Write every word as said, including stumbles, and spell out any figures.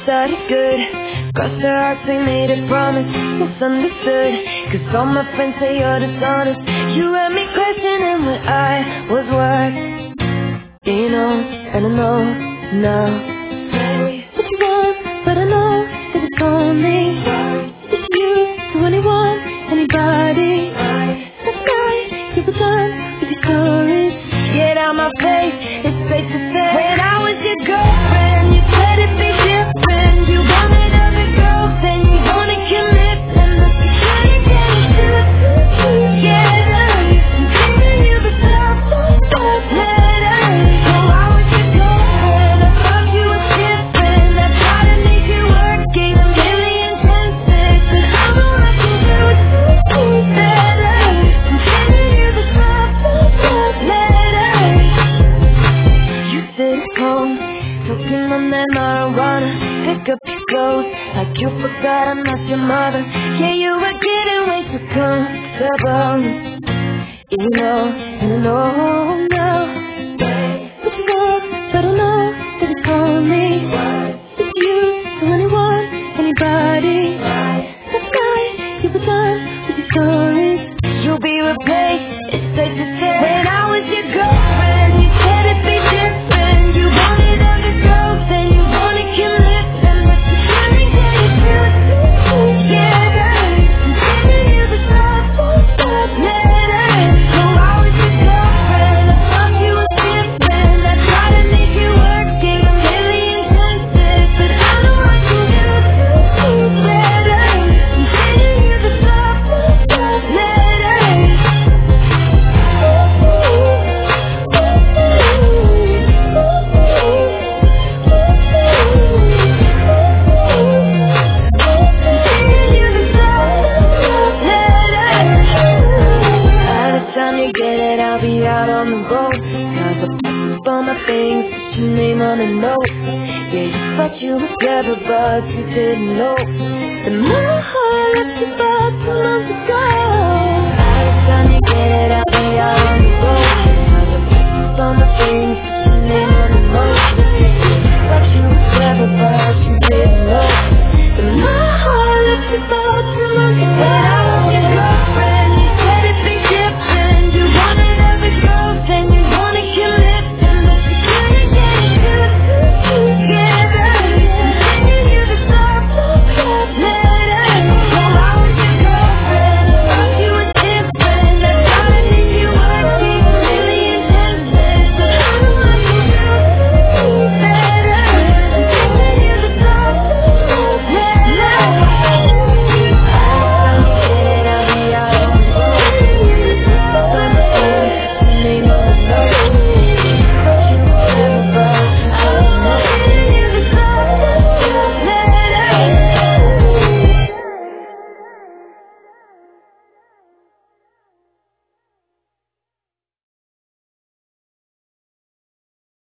started good. Crossed our hearts, we made a promise. Misunderstood, cause all my friends say you're dishonest. You had me questioning what I was worth. You know, and I know now. Say what you want, but I know that it's only it's you to anyone, anybody. That's right, you were done with your stories. Get out my face, it's safe to say. When I was your girlfriend, you said it'd be different. You wanted other girls, then you wanted commitment. But you couldn't get into it. Yeah, I'm giving you the top, top letter. So I was your girlfriend, I thought you were different. I tried to make it work, gave a million chances, but I know I can do it better. I'm giving you the top, top letter. You sit at home, smoking on that marijuana. Pick up your clothes, like you forgot I'm not your mother. Yeah, you were getting way too comfortable. You know, and I know now. But you want, but I know that it's only it's you to anyone, anybody. That's right, you were done with your stories. You'll be replaced, it's safe to say. When I was your girlfriend, you said it'd be different. You wanted other girls, then you wanted commitment, but you couldn't get into it. Yeah, I'm giving you the top, top letter. So I was your girlfriend, I thought you were different. I tried to make it work, gave a million chances, but I know I can do it better. I'm giving you the top, top letter. By the time you get it, I'll be out on the road. Cause I packed all my things, put your name on a note. Yeah, you thought you were clever, but you didn't know that my heart left you about two months ago.